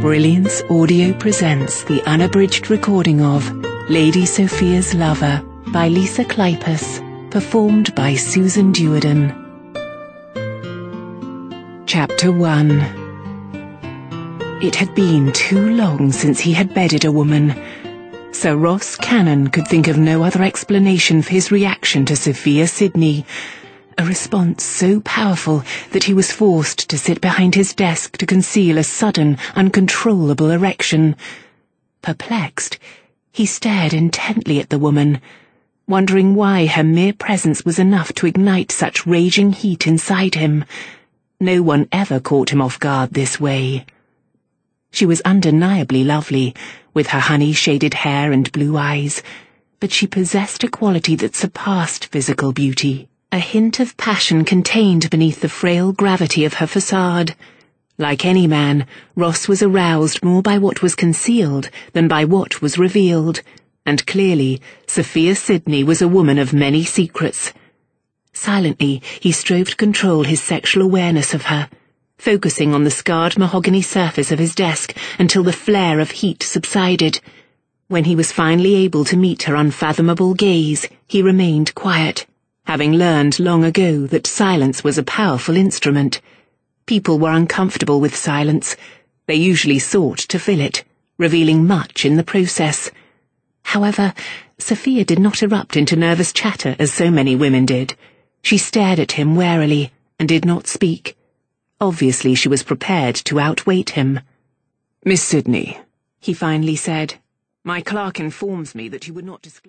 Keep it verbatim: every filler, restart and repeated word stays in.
Brilliance Audio presents the unabridged recording of Lady Sophia's Lover by Lisa Kleypas, performed by Susan Duerden. Chapter one. It had been too long since he had bedded a woman. Sir Ross Cannon could think of no other explanation for his reaction to Sophia Sidney, a response so powerful that he was forced to sit behind his desk to conceal a sudden, uncontrollable erection. Perplexed, he stared intently at the woman, wondering why her mere presence was enough to ignite such raging heat inside him. No one ever caught him off guard this way. She was undeniably lovely, with her honey-shaded hair and blue eyes, but she possessed a quality that surpassed physical beauty. A hint of passion contained beneath the frail gravity of her facade. Like any man, Ross was aroused more by what was concealed than by what was revealed, and clearly Sophia Sidney was a woman of many secrets. Silently, he strove to control his sexual awareness of her, focusing on the scarred mahogany surface of his desk until the flare of heat subsided. When he was finally able to meet her unfathomable gaze, he remained quiet, having learned long ago that silence was a powerful instrument. People were uncomfortable with silence. They usually sought to fill it, revealing much in the process. However, Sophia did not erupt into nervous chatter as so many women did. She stared at him warily and did not speak. Obviously she was prepared to outwait him. "Miss Sidney," he finally said, "my clerk informs me that you would not disclose..."